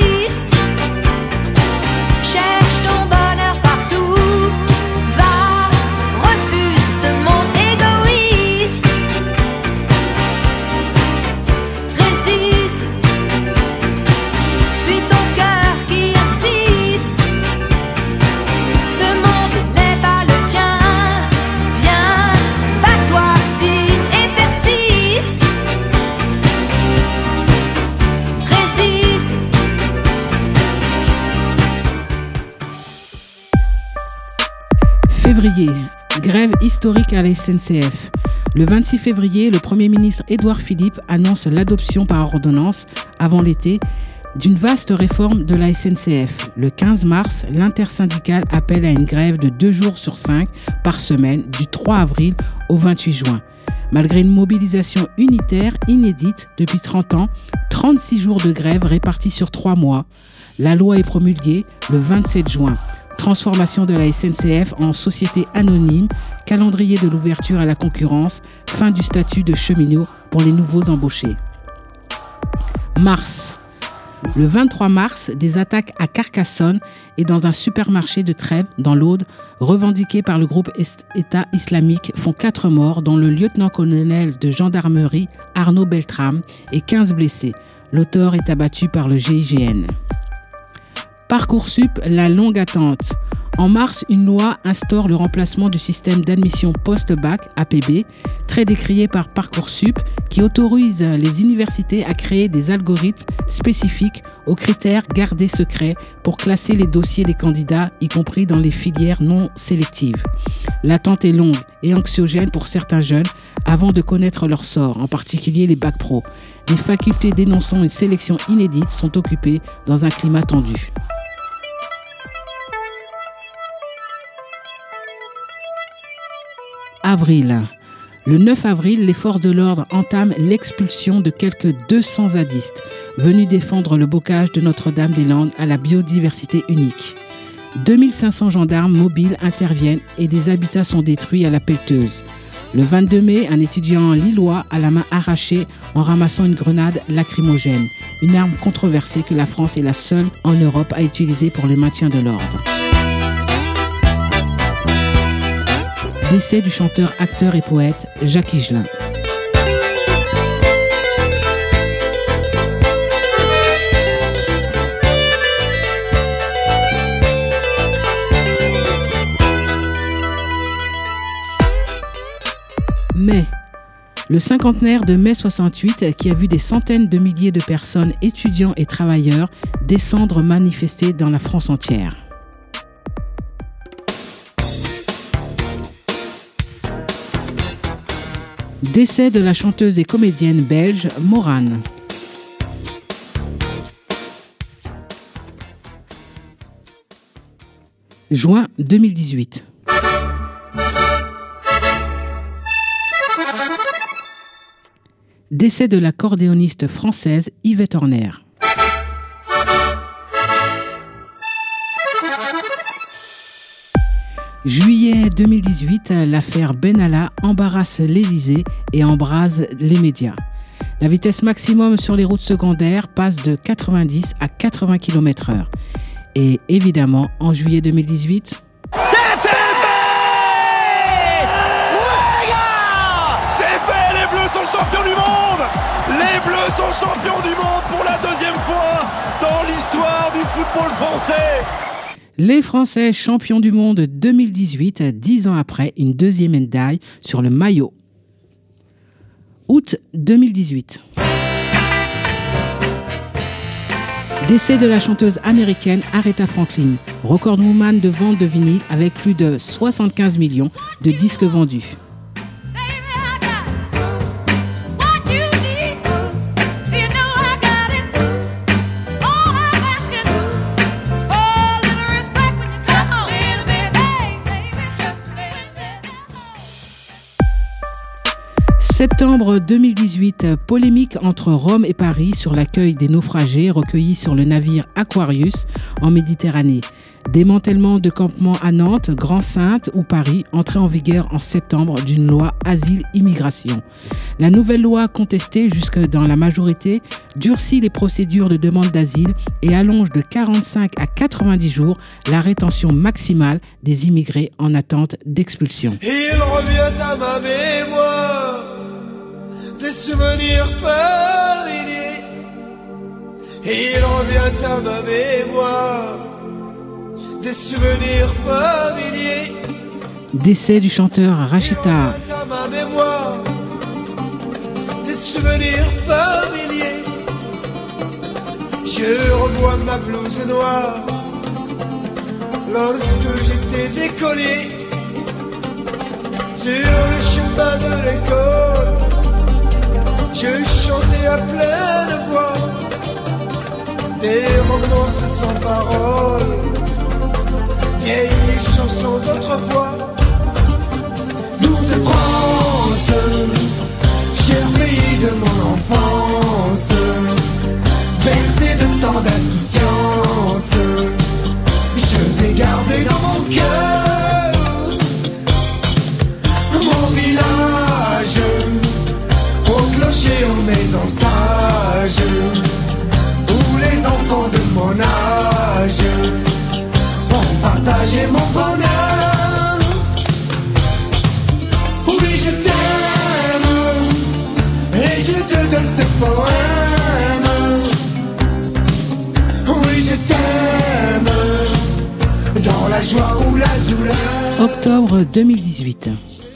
Février, grève historique à la S N C F. Le vingt-six février, le Premier ministre Édouard Philippe annonce l'adoption par ordonnance, avant l'été, d'une vaste réforme de la S N C F. Le quinze mars, l'intersyndicale appelle à une grève de deux jours sur cinq par semaine, du trois avril au vingt-huit juin. Malgré une mobilisation unitaire inédite depuis trente ans, trente-six jours de grève répartis sur trois mois, la loi est promulguée le vingt-sept juin. Transformation de la S N C F en société anonyme, calendrier de l'ouverture à la concurrence, fin du statut de cheminot pour les nouveaux embauchés. Mars. Le vingt-trois mars, des attaques à Carcassonne et dans un supermarché de Trèbes, dans l'Aude, revendiquées par le groupe État islamique, font quatre morts, dont le lieutenant-colonel de gendarmerie Arnaud Beltrame et quinze blessés. L'auteur est abattu par le G I G N. Parcoursup, la longue attente. En mars, une loi instaure le remplacement du système d'admission post-bac, A P B, très décrié par Parcoursup, qui autorise les universités à créer des algorithmes spécifiques aux critères gardés secrets pour classer les dossiers des candidats, y compris dans les filières non sélectives. L'attente est longue et anxiogène pour certains jeunes avant de connaître leur sort, en particulier les bacs pro. Les facultés dénonçant une sélection inédite sont occupées dans un climat tendu. Avril. Le neuf avril, les forces de l'ordre entament l'expulsion de quelques deux cents zadistes venus défendre le bocage de Notre-Dame-des-Landes à la biodiversité unique. deux mille cinq cents gendarmes mobiles interviennent et des habitats sont détruits à la pelleteuse. Le vingt-deux mai, un étudiant lillois a la main arrachée en ramassant une grenade lacrymogène, une arme controversée que la France est la seule en Europe à utiliser pour le maintien de l'ordre. Décès du chanteur, acteur et poète Jacques Higelin. Mai. Le cinquantenaire de mai soixante-huit qui a vu des centaines de milliers de personnes, étudiants et travailleurs, descendre manifester dans la France entière. Décès de la chanteuse et comédienne belge Morane. Juin deux mille dix-huit. Décès de l'accordéoniste française Yvette Horner. Juillet deux mille dix-huit, l'affaire Benalla embarrasse l'Élysée et embrase les médias. La vitesse maximum sur les routes secondaires passe de quatre-vingt-dix à quatre-vingts kilomètres heure. Et évidemment, en juillet deux mille dix-huit... C'est fait! Ouais, gars! C'est fait! Les Bleus sont champions du monde! Les Bleus sont champions du monde pour la deuxième fois dans l'histoire du football français! Les Français champions du monde deux mille dix-huit, dix ans après, une deuxième médaille sur le maillot. Août deux mille dix-huit. Décès de la chanteuse américaine Aretha Franklin, recordwoman de vente de vinyle avec plus de soixante-quinze millions de disques vendus. Septembre deux mille dix-huit, polémique entre Rome et Paris sur l'accueil des naufragés recueillis sur le navire Aquarius en Méditerranée. Démantèlement de campements à Nantes, Grand-Sainte ou Paris, entrée en vigueur en septembre d'une loi asile-immigration. La nouvelle loi contestée jusque dans la majorité durcit les procédures de demande d'asile et allonge de quarante-cinq à quatre-vingt-dix jours la rétention maximale des immigrés en attente d'expulsion. Il revient à ma mémoire des souvenirs familiers. Il revient à ma mémoire des souvenirs familiers. Décès du chanteur Rachita. Il revient à ma mémoire des souvenirs familiers. Je revois ma blouse noire lorsque j'étais écolier. Sur le chemin de l'école, je chantais à pleine voix des romances sans paroles, vieilles chansons d'autrefois. Douce France, cher pays de mon enfance, bercé de tant d'insouciance, je t'ai gardé dans mon cœur. Mon village, au clocher, aux maisons sages, où les enfants de mon âge ont partagé mon bonheur. Oui, je t'aime, et je te donne ce poème. Oui, je t'aime, dans la joie ou la douleur. Octobre deux mille dix-huit.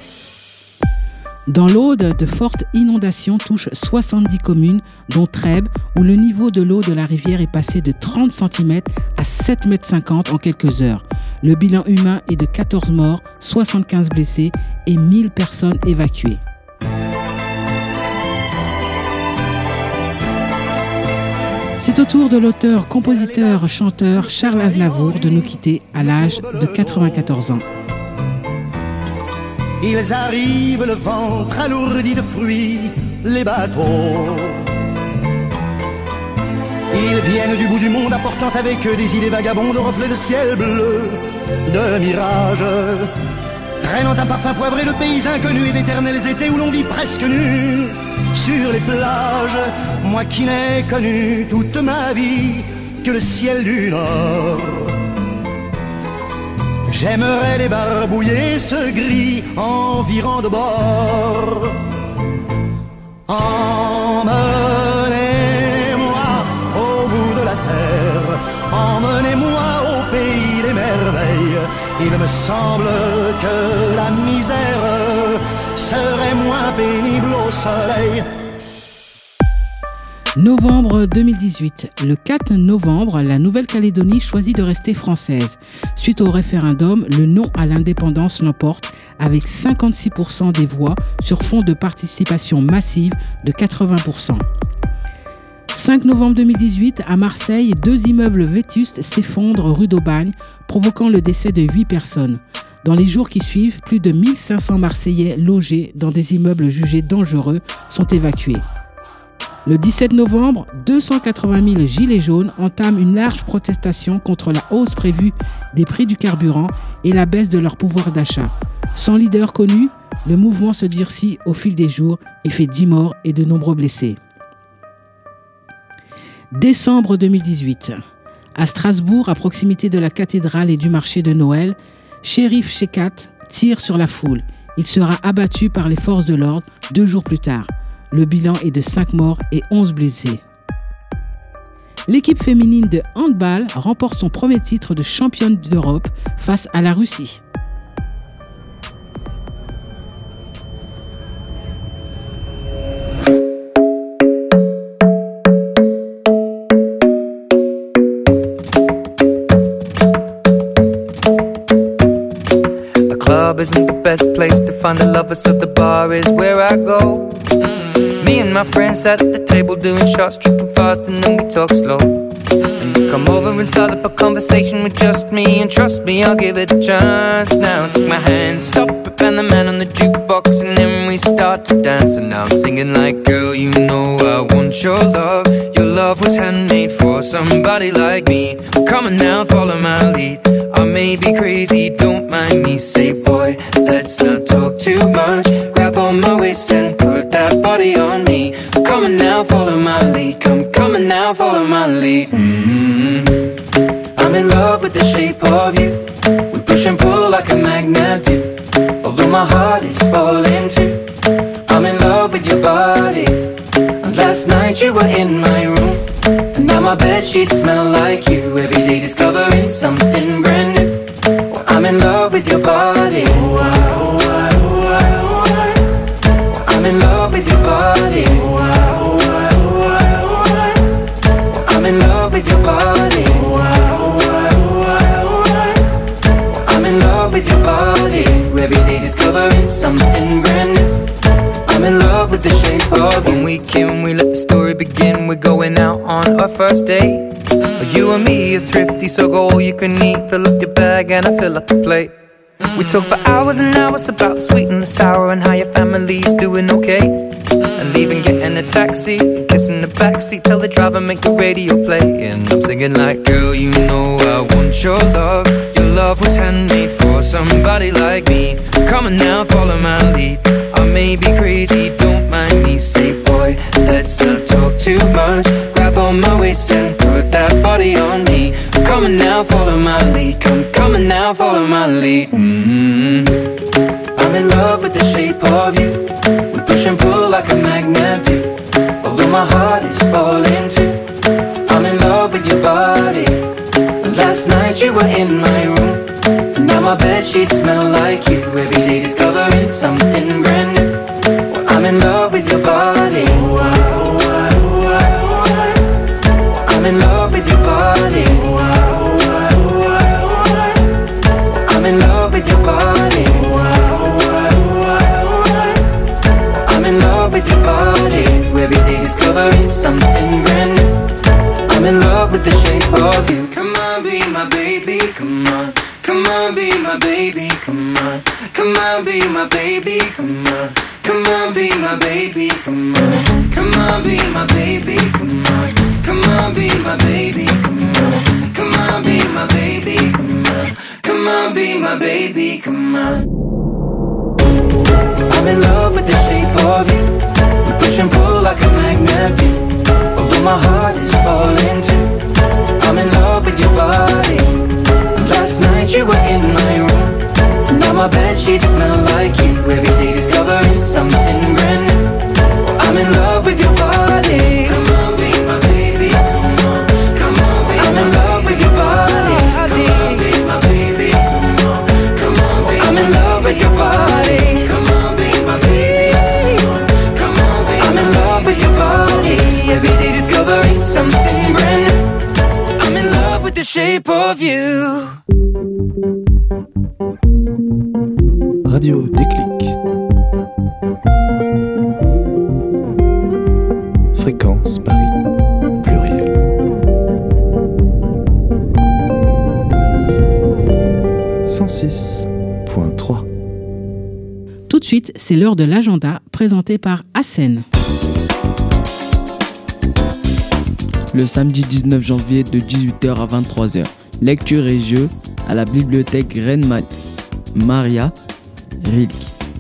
Dans l'Aude, de fortes inondations touchent soixante-dix communes, dont Trèbes, où le niveau de l'eau de la rivière est passé de trente centimètres à sept mètres cinquante en quelques heures. Le bilan humain est de quatorze morts, soixante-quinze blessés et mille personnes évacuées. C'est au tour de l'auteur, compositeur, chanteur Charles Aznavour de nous quitter à l'âge de quatre-vingt-quatorze ans. Ils arrivent, le ventre alourdi de fruits, les bateaux. Ils viennent du bout du monde apportant avec eux des idées vagabondes, reflets de ciel bleu, de mirages, traînant un parfum poivré de pays inconnus et d'éternels étés où l'on vit presque nu sur les plages. Moi qui n'ai connu toute ma vie que le ciel du Nord, j'aimerais débarbouiller ce gris environ de bord. Emmenez-moi au bout de la terre, emmenez-moi au pays des merveilles. Il me semble que la misère serait moins pénible au soleil. Novembre deux mille dix-huit. Le quatre novembre, la Nouvelle-Calédonie choisit de rester française. Suite au référendum, le non à l'indépendance l'emporte avec cinquante-six pour cent des voix sur fond de participation massive de quatre-vingts pour cent. cinq novembre deux mille dix-huit, à Marseille, deux immeubles vétustes s'effondrent rue d'Aubagne, provoquant le décès de huit personnes. Dans les jours qui suivent, plus de mille cinq cents Marseillais logés dans des immeubles jugés dangereux sont évacués. Le dix-sept novembre, deux cent quatre-vingt mille gilets jaunes entament une large protestation contre la hausse prévue des prix du carburant et la baisse de leur pouvoir d'achat. Sans leader connu, le mouvement se durcit au fil des jours et fait dix morts et de nombreux blessés. Décembre deux mille dix-huit. À Strasbourg, à proximité de la cathédrale et du marché de Noël, Shérif Shekat tire sur la foule. Il sera abattu par les forces de l'ordre deux jours plus tard. Le bilan est de cinq morts et onze blessés. L'équipe féminine de handball remporte son premier titre de championne d'Europe face à la Russie. The club isn't the best place to find the lovers, so the bar is where I go. Me and my friends sat at the table doing shots, tripping fast, and then we talk slow. And you come over and start up a conversation with just me, and trust me, I'll give it a chance. Now take my hand, stop it, and the man on the jukebox, and then we start to dance. And now I'm singing like, girl, you know I want your love. Your love was handmade for somebody like me. Come on now, follow my lead. I may be crazy, don't mind me. Say, boy, let's not talk too much. Grab on my waist and put that body on me. Come on now, follow my lead. Come, come on now, follow my lead. Mm-hmm. I'm in love with the shape of you. We push and pull like a magnet do. Although my heart is falling too. I'm in love with your body. And last night you were in my room. And now my bedsheets smell like you. Every day discovering something brand new. Well, I'm in love with your body. Oh, I, oh, I, oh, I, oh, I. Well, I'm in love with your body. Oh, I, oh, I, oh, I, oh, I. Well, I'm in love with your body. Oh, I, oh, I, oh, I, oh, I. Well, I'm in love with your body. Every day discovering something with the shape of you. When we came, we let the story begin. We're going out on our first date. Mm. You and me are thrifty, so go all you can eat. Fill up your bag and I fill up the plate. Mm. We talk for hours and hours about the sweet and the sour and how your family's doing okay. Mm. And leaving, getting a taxi, kissing the backseat, tell the driver make the radio play. And I'm singing like, girl, you know I want your love. Your love was handmade for somebody like me. Come on now, follow my lead. I may be crazy, don't mind me. Say, boy, let's not talk too much. Grab on my waist and put that body on me. Come on now, follow my lead. Come, come on now, follow my lead. Mm-hmm. I'm in love with the shape of you. We push and pull like a magnet do. Although my heart is falling too. I'm in love with your body. Last night you were in my room. And now my bedsheets smell like you. Every day discovering something brand new. Well, I'm in love with your body. I'm in love with your body. I'm in love with your body. I'm in love with your body. Every day discovering something brand new. I'm in love with the shape of you. Come on, be my baby, come on. Come on, be my baby, come on. Come on, be my baby, come on. Come on, be my baby, come on. Come on, be my baby, come on. Come on, be my baby, come on. Come on, be my baby, come on. Come on, be my baby, come on. I'm in love with the shape of you. We push and pull like a magnet do. Although my heart is falling too. I'm in love with your body. Last night you were in my room. Now my bedsheets smell like you. Every day discovering something brand new. I'm in love with your body. Come on, be my baby. Come on, come on, be I'm in love with your body. Come on, be my baby. Come on, come on, be I'm in love with your body. Come on, be my baby. Come on, come on, be I'm in love with your body. Every day discovering something brand new. I'm in love with the shape of you. Radio Déclic. Fréquence Paris, pluriel. cent six point trois. Tout de suite, c'est l'heure de l'agenda présenté par Hassen. Le samedi dix-neuf janvier de dix-huit heures à vingt-trois heures, lecture et jeux à la bibliothèque Reine Ma- Maria Rilke.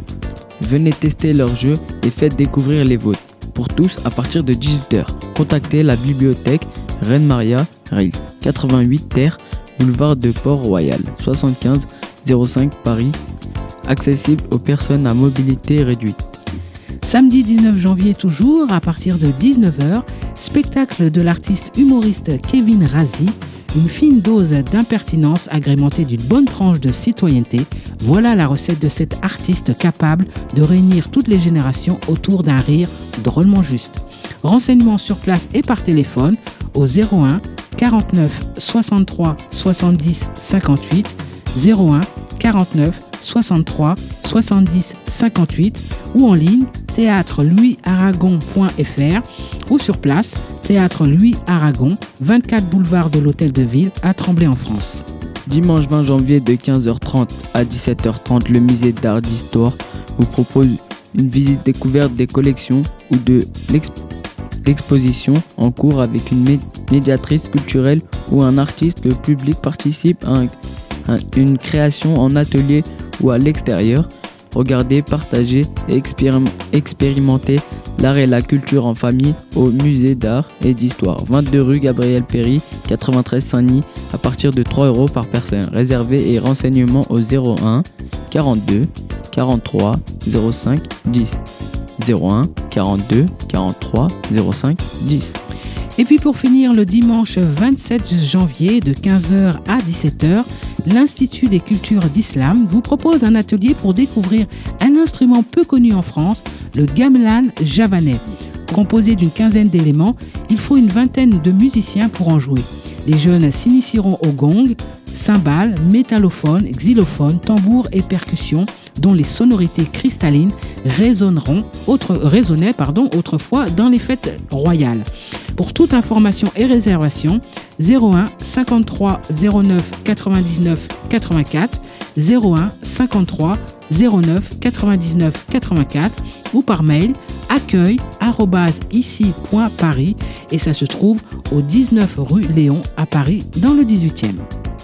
Venez tester leurs jeux et faites découvrir les vôtres. Pour tous à partir de dix-huit heures. Contactez la bibliothèque Reine Maria Rilke, quatre-vingt-huit terre, boulevard de Port-Royal, soixante-quinze zéro cinq Paris. Accessible aux personnes à mobilité réduite. Samedi dix-neuf janvier toujours, à partir de dix-neuf heures, spectacle de l'artiste humoriste Kevin Razi, une fine dose d'impertinence agrémentée d'une bonne tranche de citoyenneté. Voilà la recette de cet artiste capable de réunir toutes les générations autour d'un rire drôlement juste. Renseignements sur place et par téléphone au zéro un quarante-neuf soixante-trois soixante-dix cinquante-huit, zéro un quarante-neuf soixante-trois soixante-dix cinquante-huit ou en ligne théâtre louis aragon point f r ou sur place théâtre Louis Aragon, vingt-quatre boulevard de l'Hôtel de Ville à Tremblay en France. Dimanche vingt janvier de quinze heures trente à dix-sept heures trente, le musée d'art d'histoire vous propose une visite découverte des collections ou de l'exp- l'exposition en cours avec une mé- médiatrice culturelle ou un artiste. Le public participe à, un, à une création en atelier ou à l'extérieur. Regardez, partagez et expérim- expérimentez l'art et la culture en famille au musée d'art et d'histoire. vingt-deux rue Gabriel Péry, quatre-vingt-treize Saint-Denis, à partir de trois euros par personne. Réservez et renseignements au zéro un quarante-deux quarante-trois zéro cinq dix. zéro un quarante-deux quarante-trois zéro cinq dix. Et puis pour finir, le dimanche vingt-sept janvier de quinze heures à dix-sept heures, l'Institut des cultures d'Islam vous propose un atelier pour découvrir un instrument peu connu en France, le gamelan javanais. Composé d'une quinzaine d'éléments, il faut une vingtaine de musiciens pour en jouer. Les jeunes s'initieront au gong, cymbales, métallophone, xylophone, tambour et percussions dont les sonorités cristallines résonneront, autre, résonnaient pardon, autrefois dans les fêtes royales. Pour toute information et réservation, zéro un cinquante-trois zéro neuf quatre-vingt-dix-neuf quatre-vingt-quatre, zéro un cinquante-trois zéro neuf quatre-vingt-dix-neuf quatre-vingt-quatre ou par mail accueil arobase ici point paris et ça se trouve au dix-neuf rue Léon à Paris dans le dix-huitième.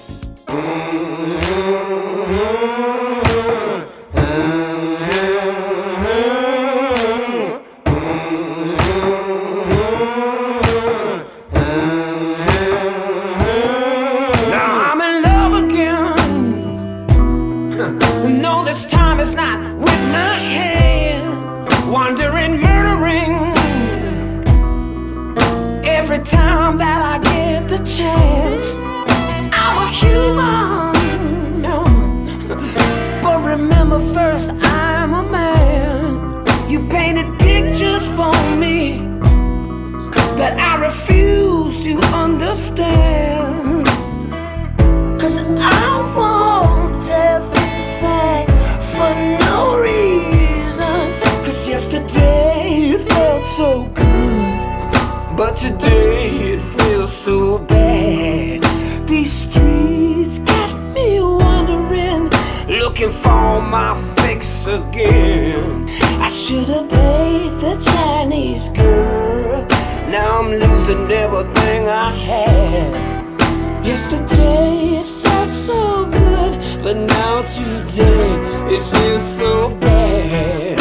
Time that I get the chance, I'm a human, no. But remember first, I'm a man. You painted pictures for me that I refuse to understand. Cause I want everything for no reason. Cause yesterday it felt so good, but today it feels so bad. These streets got me wandering, looking for my fix again. I should have paid the Chinese girl. Now I'm losing everything I had. Yesterday it felt so good, but now today it feels so bad.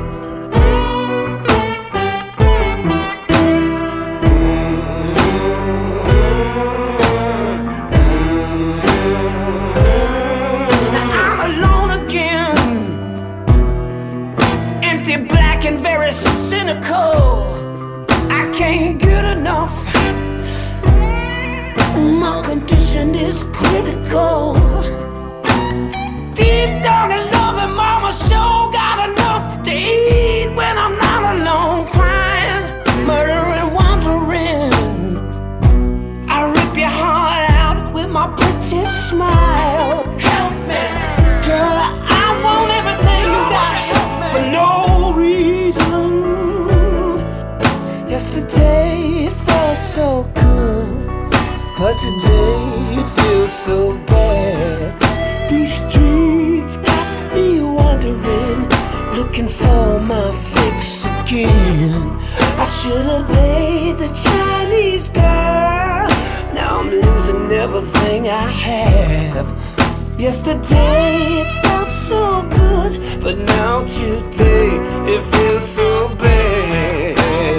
Black and very cynical, I can't get enough. My condition is critical. Deep dog and loving mama sure got enough to eat when I'm not alone, crying, murdering, wandering. I rip your heart out with my pretty smile. Help me, girl, I want everything you got for no reason. Yesterday it felt so good, but today it feels so bad. These streets got me wandering, looking for my fix again. I should have paid the Chinese girl. Now I'm losing everything I have. Yesterday it felt so good, but now today it feels so bad.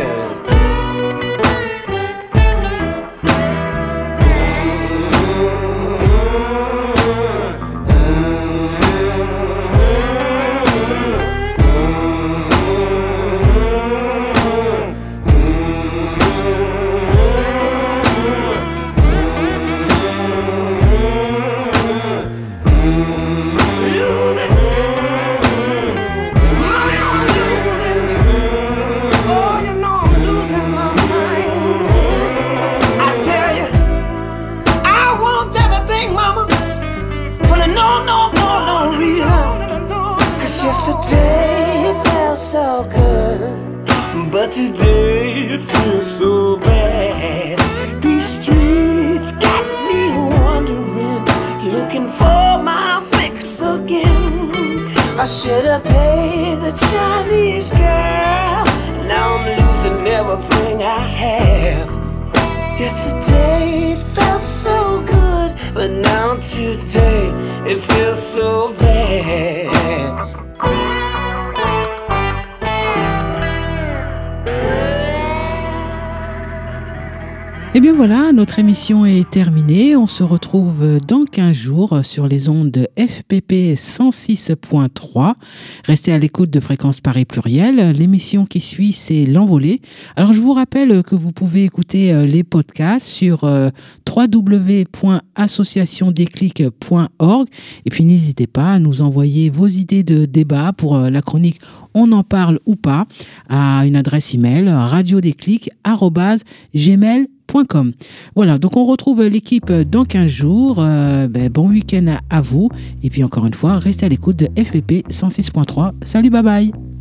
Yesterday it felt so good, but today it feels so bad. These streets got me wandering, looking for my fix again. I should have paid the Chinese girl. Now I'm losing everything I have. Yesterday it felt so good, but now today it feels so bad. Et bien voilà, notre émission est terminée. On se retrouve dans quinze jours sur les ondes de F P P cent six point trois. Restez à l'écoute de Fréquence Paris Pluriel. L'émission qui suit, c'est L'Envolée. Alors, je vous rappelle que vous pouvez écouter les podcasts sur w w w point association déclic point org. Et puis, n'hésitez pas à nous envoyer vos idées de débat pour la chronique On en parle ou pas à une adresse email radiodéclic arobase gmail point com. point com. Voilà, donc on retrouve l'équipe dans quinze jours. Euh, ben, bon week-end à, à vous. Et puis encore une fois, restez à l'écoute de F P P cent six point trois. Salut, bye bye.